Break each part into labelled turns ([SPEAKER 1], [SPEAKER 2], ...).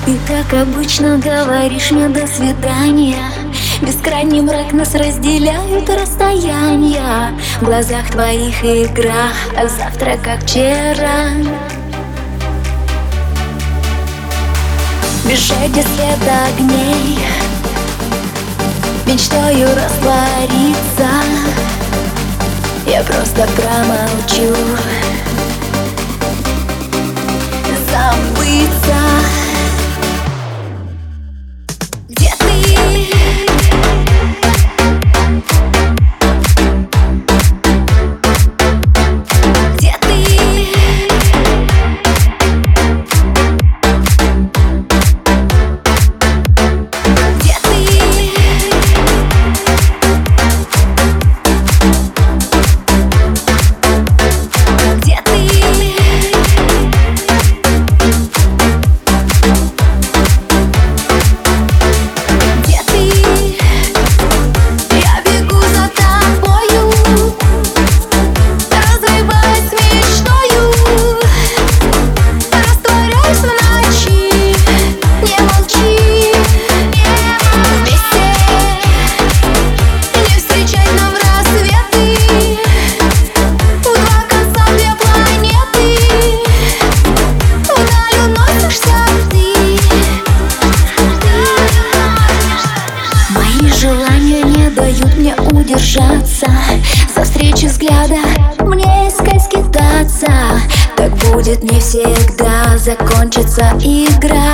[SPEAKER 1] Ты, как обычно, говоришь мне до свидания. Бескрайний мрак нас разделяют расстояния. В глазах твоих игра, а завтра как вчера. Бежать без света огней, мечтаю раствориться. Я просто промолчу, забыться. Где ты? Где ты? Где ты? Где ты? Желания не дают мне удержаться. За встречи взгляда мне искать, скитаться. Так будет не всегда, закончится игра.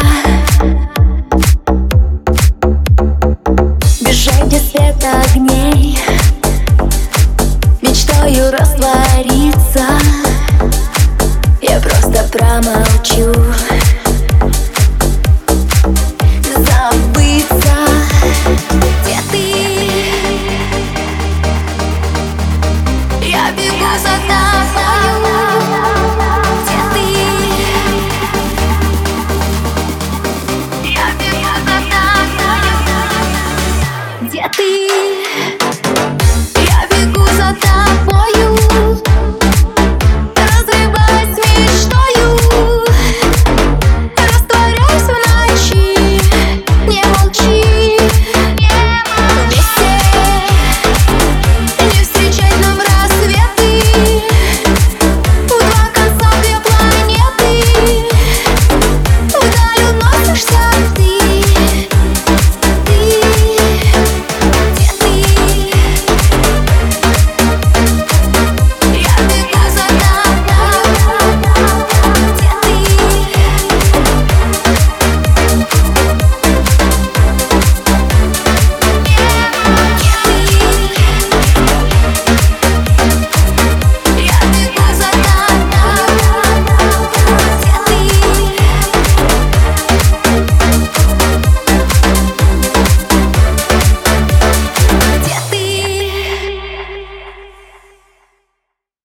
[SPEAKER 1] Бежать без света огней, мечтаю раствориться. Я просто промолчу.